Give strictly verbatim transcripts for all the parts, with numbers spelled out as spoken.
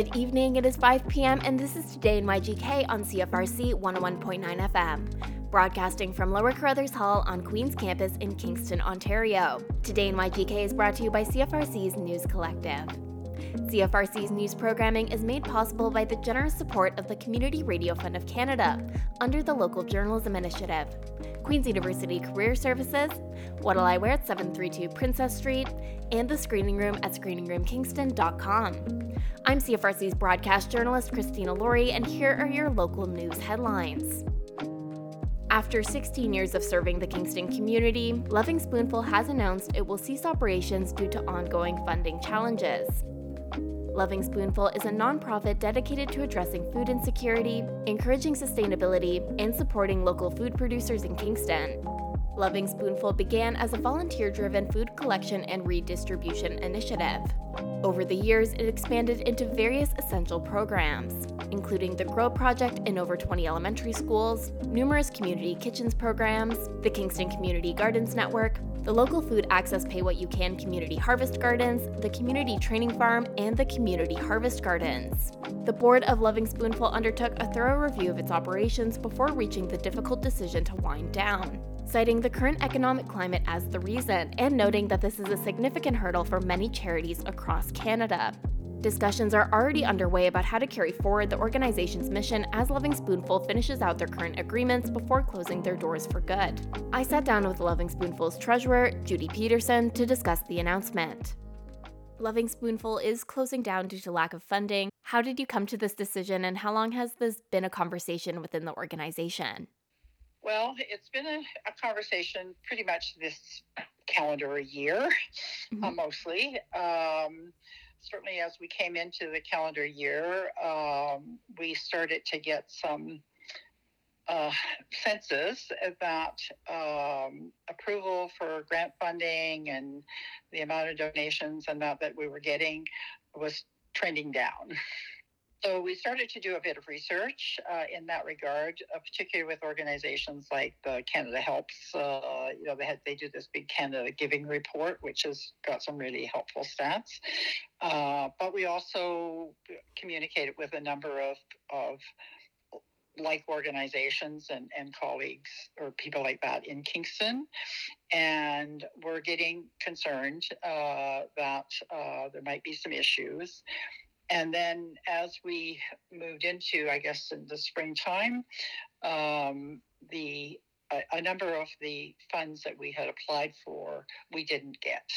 Good evening, it is five p.m. and this is Today in Y G K on C F R C one oh one point nine F M, broadcasting from Lower Carruthers Hall on Queen's Campus in Kingston, Ontario. Today in Y G K is brought to you by C F R C's News Collective. C F R C's news programming is made possible by the generous support of the Community Radio Fund of Canada under the Local Journalism Initiative, Queen's University Career Services, What'll I Wear at seven thirty-two Princess Street, and the Screening Room at screening room kingston dot com. I'm C F R C's broadcast journalist Christina Laurie, and here are your local news headlines. After sixteen years of serving the Kingston community, Loving Spoonful has announced it will cease operations due to ongoing funding challenges. Loving Spoonful is a nonprofit dedicated to addressing food insecurity, encouraging sustainability, and supporting local food producers in Kingston. Loving Spoonful began as a volunteer-driven food collection and redistribution initiative. Over the years, it expanded into various essential programs, including the Grow Project in over twenty elementary schools, numerous community kitchens programs, the Kingston Community Gardens Network, the local Food Access Pay What You Can Community Harvest Gardens, the Community Training Farm, and the Community Harvest Gardens. The board of Loving Spoonful undertook a thorough review of its operations before reaching the difficult decision to wind down, citing the current economic climate as the reason, and noting that this is a significant hurdle for many charities across Canada. Discussions are already underway about how to carry forward the organization's mission as Loving Spoonful finishes out their current agreements before closing their doors for good. I sat down with Loving Spoonful's treasurer, Judy Peterson, to discuss the announcement. Loving Spoonful is closing down due to lack of funding. How did you come to this decision, and how long has this been a conversation within the organization? Well, it's been a, a conversation pretty much this calendar year, mm-hmm. uh, mostly. Um, certainly as we came into the calendar year, um, we started to get some uh, senses that um, approval for grant funding and the amount of donations and that that we were getting was trending down. So we started to do a bit of research uh, in that regard, uh, particularly with organizations like the Canada Helps. Uh, you know, they had they do this big Canada Giving report, which has got some really helpful stats. Uh, but we also communicated with a number of of like organizations and, and colleagues or people like that in Kingston. And we're getting concerned uh, that uh, there might be some issues. And then as we moved into, I guess, in the springtime, um, the a, a number of the funds that we had applied for, we didn't get.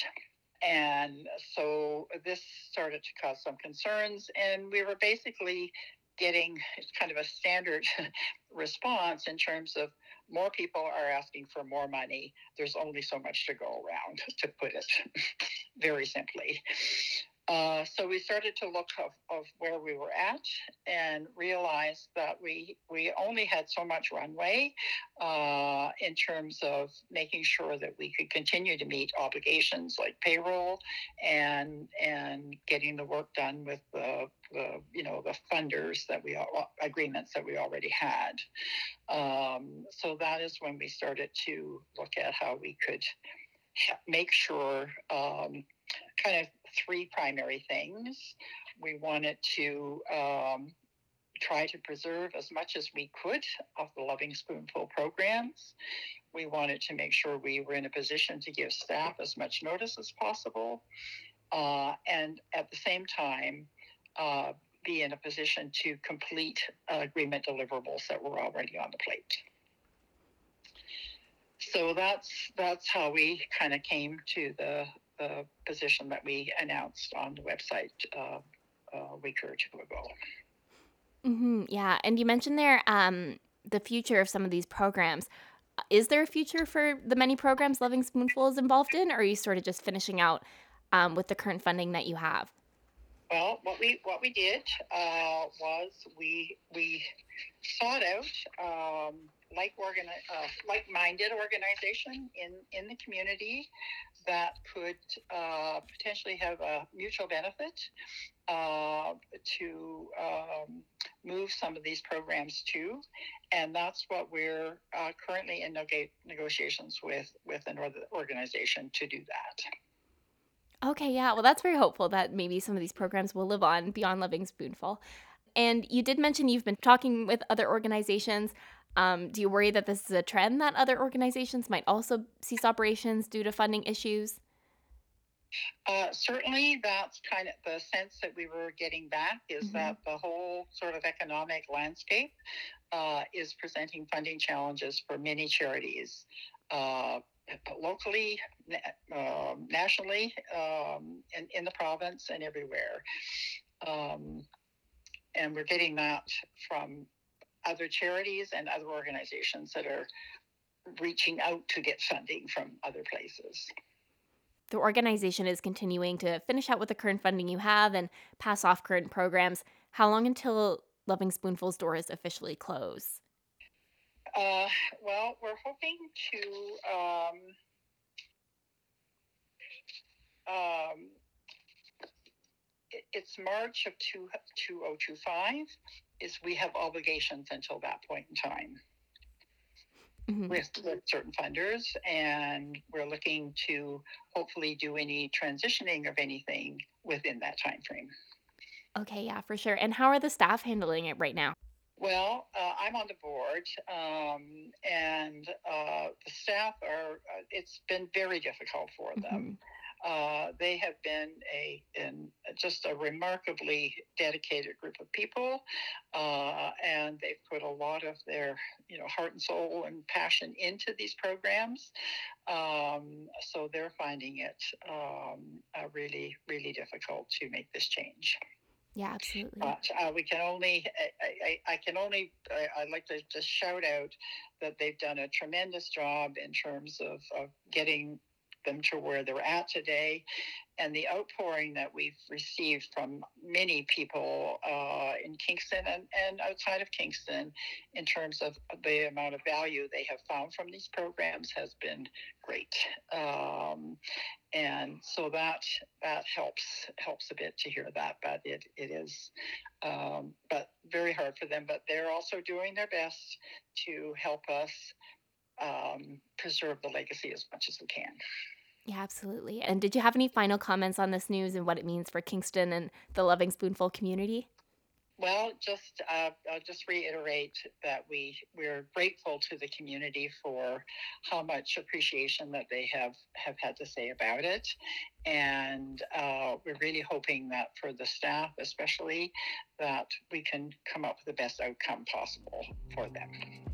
And so this started to cause some concerns, and we were basically getting kind of a standard response in terms of more people are asking for more money. There's only so much to go around, to put it very simply. Uh, so we started to look of, of where we were at and realized that we we only had so much runway uh, in terms of making sure that we could continue to meet obligations like payroll and and getting the work done with the, the you know the funders that we agreements that we already had. Um, so that is when we started to look at how we could ha- make sure. Um, kind of three primary things. We wanted to um, try to preserve as much as we could of the Loving Spoonful programs. We wanted to make sure we were in a position to give staff as much notice as possible. Uh, and at the same time, uh, be in a position to complete uh, agreement deliverables that were already on the plate. So that's that's how we kind of came to the the position that we announced on the website uh, a week or two ago. Mm-hmm, yeah, and you mentioned there um, the future of some of these programs. Is there a future for the many programs Loving Spoonful is involved in, or are you sort of just finishing out um, with the current funding that you have? Well, what we what we did uh, was we we sought out um, like organi- uh, like-minded organization in, in the community that could uh, potentially have a mutual benefit uh, to um, move some of these programs to, and that's what we're uh, currently in neg- negotiations with with an organization to do that. Okay, yeah. Well, that's very hopeful that maybe some of these programs will live on beyond Loving Spoonful. And you did mention you've been talking with other organizations. Um, do you worry that this is a trend that other organizations might also cease operations due to funding issues? Uh, certainly, that's kind of the sense that we were getting back is Mm-hmm. that the whole sort of economic landscape uh, is presenting funding challenges for many charities, uh, locally, uh, nationally, um, in, in the province, and everywhere. Um, and we're getting that from other charities and other organizations that are reaching out to get funding from other places. The organization is continuing to finish out with the current funding you have and pass off current programs. How long until Loving Spoonful's doors officially close? Uh, well, we're hoping to um, um, it, it's March of two, two thousand twenty-five is we have obligations until that point in time. Mm-hmm. With, with certain funders, and we're looking to hopefully do any transitioning of anything within that time frame. Okay, yeah, for sure. And how are the staff handling it right now? Well, uh, I'm on the board, um, and uh, the staff are, uh, it's been very difficult for them. Mm-hmm. Uh, they have been a in just a remarkably dedicated group of people, uh, and they've put a lot of their, you know, heart and soul and passion into these programs. Um, so they're finding it um, uh, really, really difficult to make this change. Yeah, absolutely. But uh, we can only, I, I, I can only, I, I'd like to just shout out that they've done a tremendous job in terms of, of getting them to where they're at today, and the outpouring that we've received from many people uh, in Kingston and, and outside of Kingston in terms of the amount of value they have found from these programs has been great. Um, and so that that helps helps a bit to hear that, but it, it is um, but very hard for them, but they're also doing their best to help us um, preserve the legacy as much as we can. Yeah, absolutely. And did you have any final comments on this news and what it means for Kingston and the Loving Spoonful community? Well, just uh, I'll just reiterate that we we're grateful to the community for how much appreciation that they have have had to say about it, and uh, we're really hoping that for the staff, especially, that we can come up with the best outcome possible for them.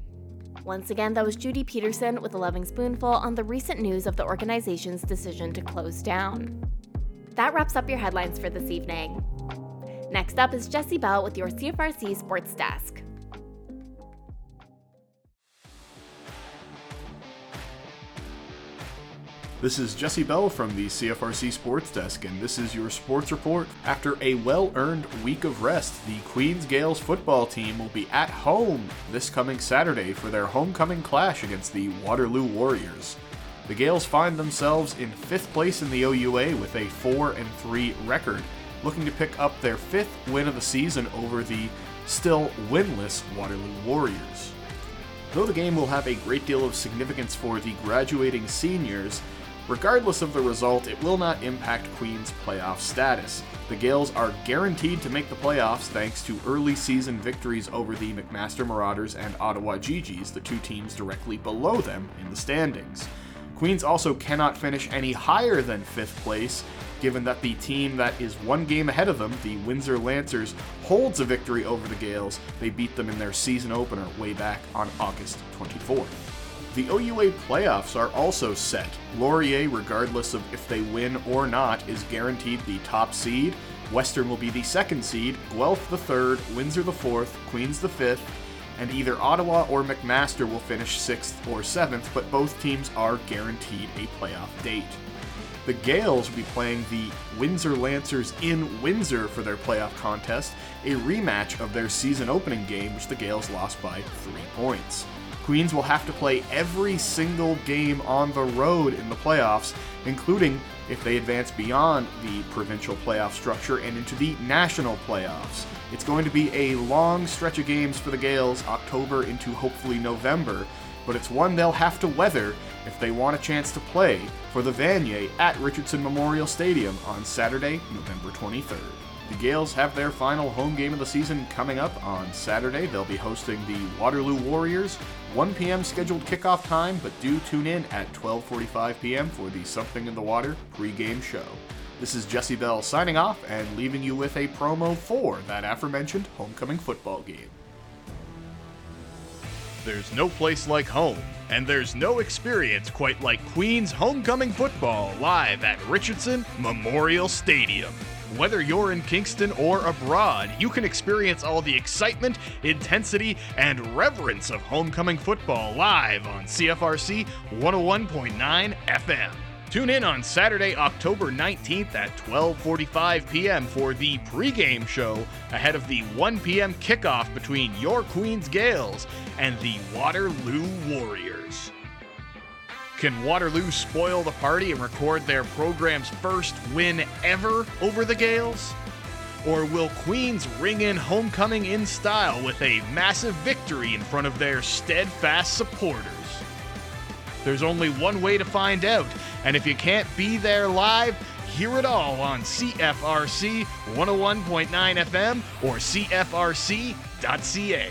Once again, that was Judy Peterson with the Loving Spoonful on the recent news of the organization's decision to close down. That wraps up your headlines for this evening. Next up is Jessie Bell with your C F R C Sports Desk. This is Jessie Bell from the C F R C Sports Desk, and this is your sports report. After a well-earned week of rest, the Queens Gales football team will be at home this coming Saturday for their homecoming clash against the Waterloo Warriors. The Gales find themselves in fifth place in the O U A with a four and three record, looking to pick up their fifth win of the season over the still winless Waterloo Warriors. Though the game will have a great deal of significance for the graduating seniors, regardless of the result, it will not impact Queens' playoff status. The Gales are guaranteed to make the playoffs thanks to early season victories over the McMaster Marauders and Ottawa Gee Gees, the two teams directly below them in the standings. Queens also cannot finish any higher than fifth place, given that the team that is one game ahead of them, the Windsor Lancers, holds a victory over the Gales. They beat them in their season opener way back on August twenty-fourth. The O U A playoffs are also set. Laurier, regardless of if they win or not, is guaranteed the top seed. Western will be the second seed, Guelph the third, Windsor the fourth, Queens the fifth, and either Ottawa or McMaster will finish sixth or seventh, but both teams are guaranteed a playoff date. The Gales will be playing the Windsor Lancers in Windsor for their playoff contest, a rematch of their season opening game, which the Gales lost by three points. Queens will have to play every single game on the road in the playoffs, including if they advance beyond the provincial playoff structure and into the national playoffs. It's going to be a long stretch of games for the Gales, October into hopefully November, but it's one they'll have to weather if they want a chance to play for the Vanier at Richardson Memorial Stadium on Saturday, November twenty-third. The Gales have their final home game of the season coming up on Saturday. They'll be hosting the Waterloo Warriors. one p.m. scheduled kickoff time, but do tune in at twelve forty-five p.m. for the Something in the Water pregame show. This is Jesse Bell signing off and leaving you with a promo for that aforementioned homecoming football game. There's no place like home, and there's no experience quite like Queens homecoming football live at Richardson Memorial Stadium. Whether you're in Kingston or abroad, you can experience all the excitement, intensity, and reverence of homecoming football live on C F R C one oh one point nine F M. Tune in on Saturday, October nineteenth at twelve forty-five p.m. for the pregame show ahead of the one p.m. kickoff between your Queens Gales and the Waterloo Warriors. Can Waterloo spoil the party and record their program's first win ever over the Gales? Or will Queens ring in homecoming in style with a massive victory in front of their steadfast supporters? There's only one way to find out, and if you can't be there live, hear it all on C F R C one oh one point nine F M or C F R C dot C A.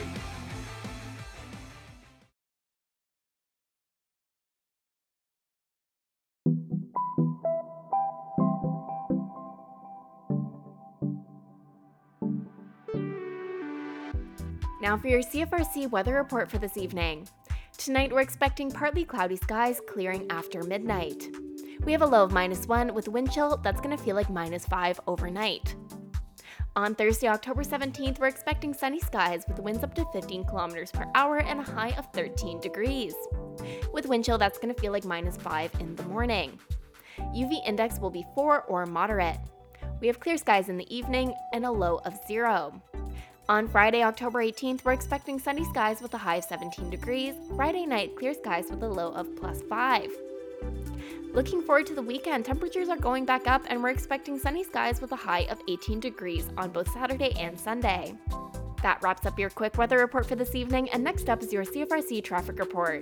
Now for your C F R C weather report for this evening. Tonight we're expecting partly cloudy skies clearing after midnight. We have a low of minus one with wind chill that's going to feel like minus five overnight. On Thursday, October seventeenth, we're expecting sunny skies with winds up to fifteen kilometers per hour and a high of thirteen degrees. With wind chill that's going to feel like minus five in the morning. U V index will be four or moderate. We have clear skies in the evening and a low of zero. On Friday, October eighteenth, we're expecting sunny skies with a high of seventeen degrees. Friday night, clear skies with a low of plus five. Looking forward to the weekend, temperatures are going back up and we're expecting sunny skies with a high of eighteen degrees on both Saturday and Sunday. That wraps up your quick weather report for this evening, and next up is your C F R C traffic report.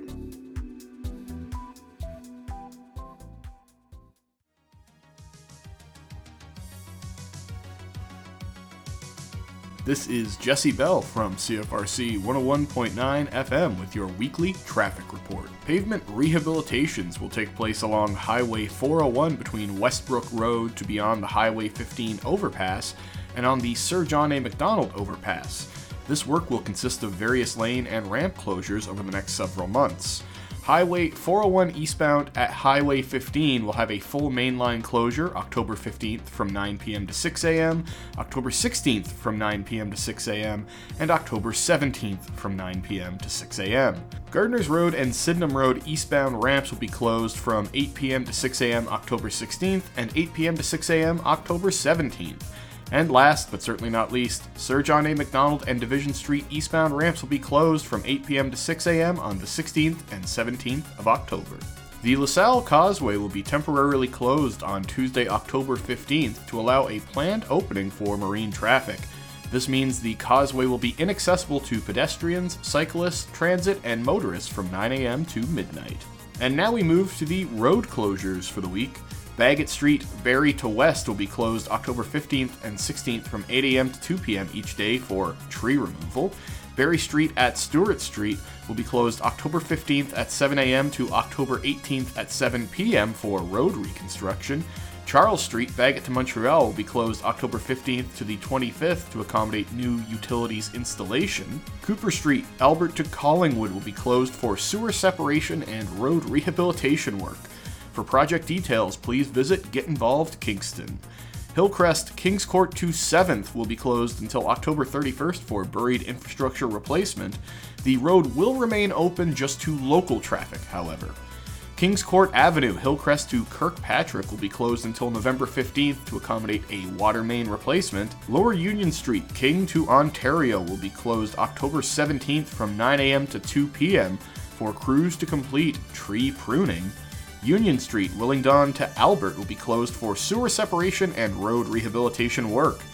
This is Jesse Bell from C F R C one oh one point nine F M with your weekly traffic report. Pavement rehabilitations will take place along Highway four oh one between Westbrook Road to beyond the Highway fifteen overpass and on the Sir John A. Macdonald overpass. This work will consist of various lane and ramp closures over the next several months. Highway four oh one eastbound at Highway fifteen will have a full mainline closure October fifteenth from nine p.m. to six a.m., October sixteenth from nine p.m. to six a.m., and October seventeenth from nine p.m. to six a.m. Gardners Road and Sydenham Road eastbound ramps will be closed from eight p.m. to six a.m. October sixteenth and eight p.m. to six a.m. October seventeenth. And last, but certainly not least, Sir John A. Macdonald and Division Street eastbound ramps will be closed from eight p.m. to six a.m. on the sixteenth and seventeenth of October. The LaSalle Causeway will be temporarily closed on Tuesday, October fifteenth to allow a planned opening for marine traffic. This means the causeway will be inaccessible to pedestrians, cyclists, transit, and motorists from nine a.m. to midnight. And now we move to the road closures for the week. Bagot Street, Barrie to West will be closed October fifteenth and sixteenth from eight a.m. to two p.m. each day for tree removal. Barrie Street at Stewart Street will be closed October fifteenth at seven a.m. to October eighteenth at seven p.m. for road reconstruction. Charles Street, Bagot to Montreal will be closed October fifteenth to the twenty-fifth to accommodate new utilities installation. Cooper Street, Albert to Collingwood will be closed for sewer separation and road rehabilitation work. For project details, please visit Get Involved Kingston. Hillcrest, Kings Court to seventh will be closed until October thirty-first for buried infrastructure replacement. The road will remain open just to local traffic, however. Kings Court Avenue, Hillcrest to Kirkpatrick will be closed until November fifteenth to accommodate a water main replacement. Lower Union Street, King to Ontario will be closed October seventeenth from nine a.m. to two p.m. for crews to complete tree pruning. Union Street, Willingdon to Albert will be closed for sewer separation and road rehabilitation work.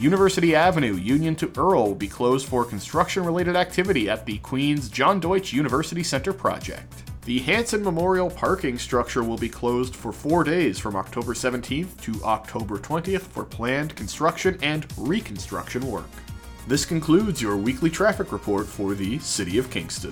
University Avenue, Union to Earl, will be closed for construction-related activity at the Queens John Deutsch University Center project. The Hanson Memorial parking structure will be closed for four days from October seventeenth to October twentieth for planned construction and reconstruction work. This concludes your weekly traffic report for the City of Kingston.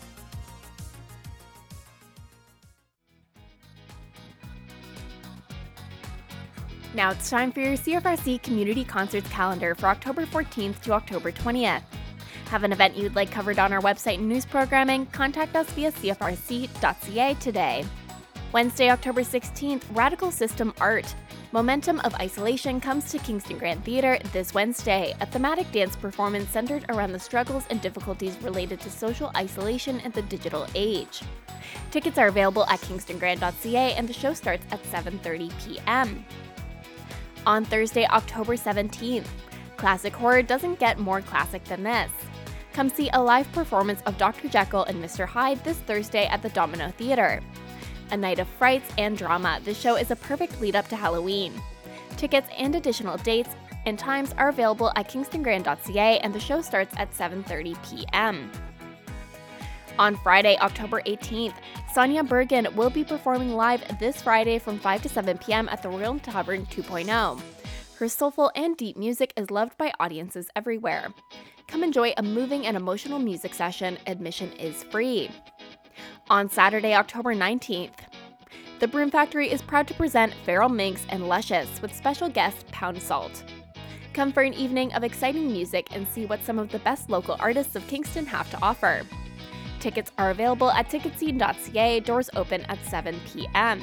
Now it's time for your C F R C Community Concerts calendar for October fourteenth to October twentieth. Have an event you'd like covered on our website and news programming? Contact us via c f r c dot c a today. Wednesday, October sixteenth, Radical System Art. Momentum of Isolation comes to Kingston Grand Theatre this Wednesday, a thematic dance performance centered around the struggles and difficulties related to social isolation in the digital age. Tickets are available at kingston grand dot c a and the show starts at seven thirty p m On Thursday, October seventeenth, classic horror doesn't get more classic than this. Come see a live performance of Doctor Jekyll and Mister Hyde this Thursday at the Domino Theatre. A night of frights and drama, this show is a perfect lead-up to Halloween. Tickets and additional dates and times are available at kingston grand dot c a and the show starts at seven thirty p m On Friday, October eighteenth, Sonia Bergen will be performing live this Friday from five to seven p m at the Royal Tavern two point oh. Her soulful and deep music is loved by audiences everywhere. Come enjoy a moving and emotional music session. Admission is free. On Saturday, October nineteenth, the Broom Factory is proud to present Feral Minx and Luscious with special guest Pound Salt. Come for an evening of exciting music and see what some of the best local artists of Kingston have to offer. Tickets are available at ticket scene dot c a, doors open at seven p m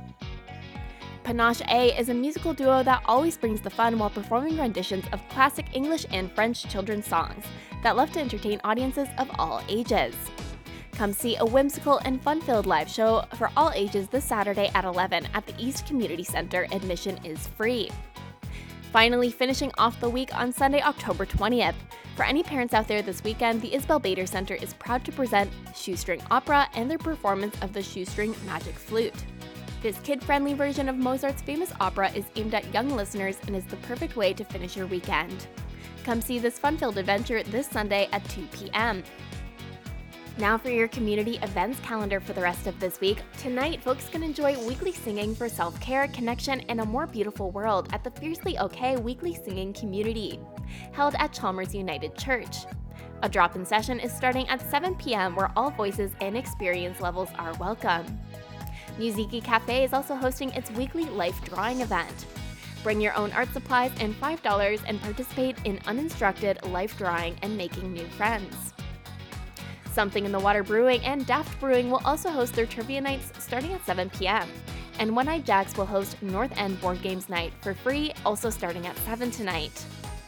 Panache A is a musical duo that always brings the fun while performing renditions of classic English and French children's songs that love to entertain audiences of all ages. Come see a whimsical and fun-filled live show for all ages this Saturday at eleven at the East Community Center. Admission is free. Finally, finishing off the week on Sunday, October twentieth. For any parents out there this weekend, the Isabel Bader Center is proud to present Shoestring Opera and their performance of the Shoestring Magic Flute. This kid-friendly version of Mozart's famous opera is aimed at young listeners and is the perfect way to finish your weekend. Come see this fun-filled adventure this Sunday at two p m Now for your community events calendar for the rest of this week. Tonight, folks can enjoy weekly singing for self-care, connection, and a more beautiful world at the Fiercely Okay Weekly Singing Community, held at Chalmers United Church. A drop-in session is starting at seven p m where all voices and experience levels are welcome. Musiki Cafe is also hosting its weekly life drawing event. Bring your own art supplies and five dollars and participate in uninstructed life drawing and making new friends. Something in the Water Brewing and Daft Brewing will also host their trivia nights starting at seven p m And One Eyed Jacks will host North End Board Games Night for free, also starting at seven tonight.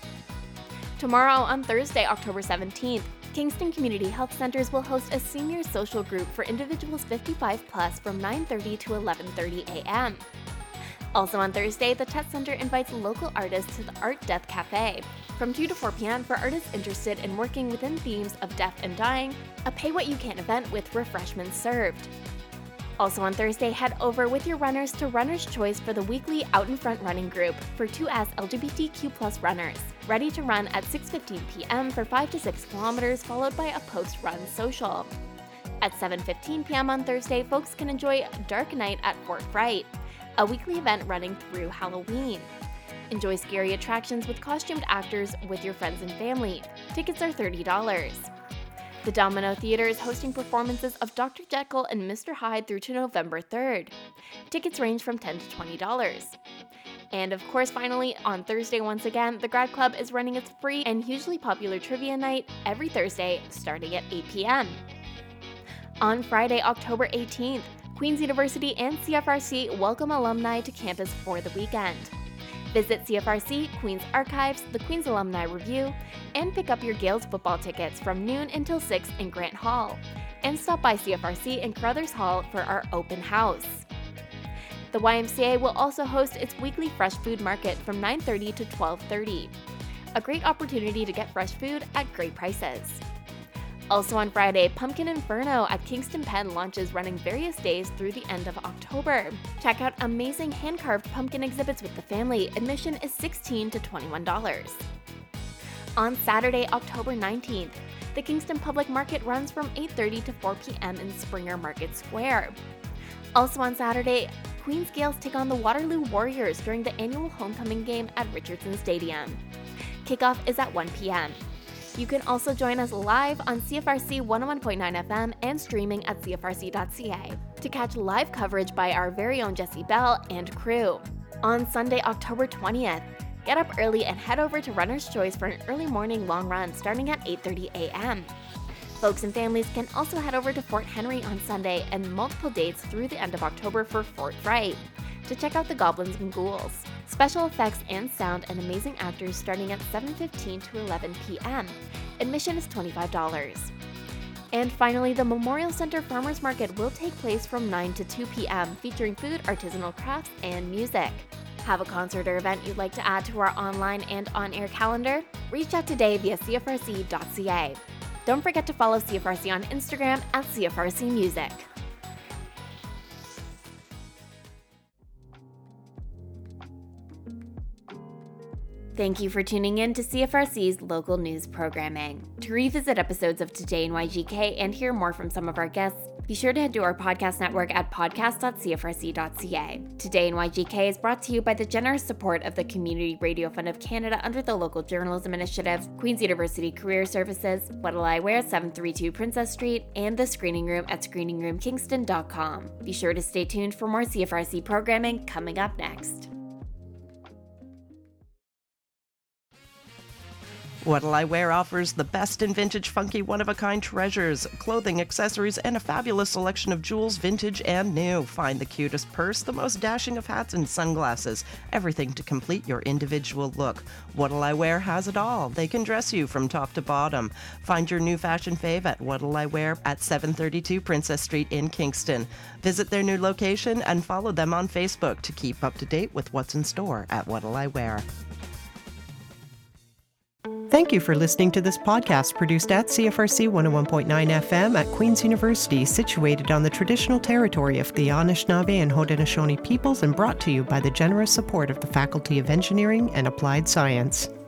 Tomorrow on Thursday, October seventeenth, Kingston Community Health Centers will host a senior social group for individuals fifty-five plus from nine thirty to eleven thirty a m Also on Thursday, the Tett Center invites local artists to the Art Death Cafe from two to four p m for artists interested in working within themes of death and dying, a pay-what-you-can event with refreshments served. Also on Thursday, head over with your runners to Runner's Choice for the weekly Out in Front running group for two S L G B T Q plus runners, ready to run at six fifteen p m for five to six kilometers, followed by a post-run social. At seven fifteen p m on Thursday, folks can enjoy Dark Night at Fort Fright, a weekly event running through Halloween. Enjoy scary attractions with costumed actors with your friends and family. Tickets are thirty dollars. The Domino Theatre is hosting performances of Doctor Jekyll and Mister Hyde through to November third. Tickets range from ten to twenty dollars. And of course, finally, on Thursday once again, the Grad Club is running its free and hugely popular trivia night every Thursday starting at eight p m On Friday, October eighteenth, Queen's University and C F R C welcome alumni to campus for the weekend. Visit C F R C, Queen's Archives, the Queen's Alumni Review, and pick up your Gales football tickets from noon until six in Grant Hall. And stop by C F R C in Carruthers Hall for our open house. The Y M C A will also host its weekly fresh food market from nine thirty to twelve thirty. A great opportunity to get fresh food at great prices. Also on Friday, Pumpkin Inferno at Kingston Pen launches, running various days through the end of October. Check out amazing hand-carved pumpkin exhibits with the family. Admission is sixteen to twenty-one dollars. On Saturday, October nineteenth, the Kingston Public Market runs from eight thirty to four p.m. in Springer Market Square. Also on Saturday, Queens Gales take on the Waterloo Warriors during the annual homecoming game at Richardson Stadium. Kickoff is at one p.m. You can also join us live on C F R C one oh one point nine F M and streaming at C F R C dot C A to catch live coverage by our very own Jesse Bell and crew. On Sunday, October twentieth, get up early and head over to Runner's Choice for an early morning long run starting at eight thirty a.m. Folks and families can also head over to Fort Henry on Sunday and multiple dates through the end of October for Fort Fright to check out the Goblins and Ghouls. Special effects and sound and amazing actors starting at seven fifteen to eleven p.m. Admission is twenty-five dollars. And finally, the Memorial Center Farmers Market will take place from nine to two p.m. featuring food, artisanal crafts, and music. Have a concert or event you'd like to add to our online and on-air calendar? Reach out today via C F R C dot C A. Don't forget to follow C F R C on Instagram at C F R C Music. Thank you for tuning in to C F R C's local news programming. To revisit episodes of Today in Y G K and hear more from some of our guests, be sure to head to our podcast network at podcast dot C F R C dot C A. Today in Y G K is brought to you by the generous support of the Community Radio Fund of Canada under the Local Journalism Initiative, Queen's University Career Services, What'll I Wear, seven thirty-two Princess Street, and the Screening Room at screening room kingston dot com. Be sure to stay tuned for more C F R C programming coming up next. What'll I Wear offers the best in vintage, funky, one-of-a-kind treasures, clothing, accessories, and a fabulous selection of jewels, vintage and new. Find the cutest purse, the most dashing of hats and sunglasses, everything to complete your individual look. What'll I Wear has it all. They can dress you from top to bottom. Find your new fashion fave at What'll I Wear at seven thirty-two Princess Street in Kingston. Visit their new location and follow them on Facebook to keep up to date with what's in store at What'll I Wear. Thank you for listening to this podcast produced at C F R C one oh one point nine F M at Queen's University, situated on the traditional territory of the Anishinaabe and Haudenosaunee peoples and brought to you by the generous support of the Faculty of Engineering and Applied Science.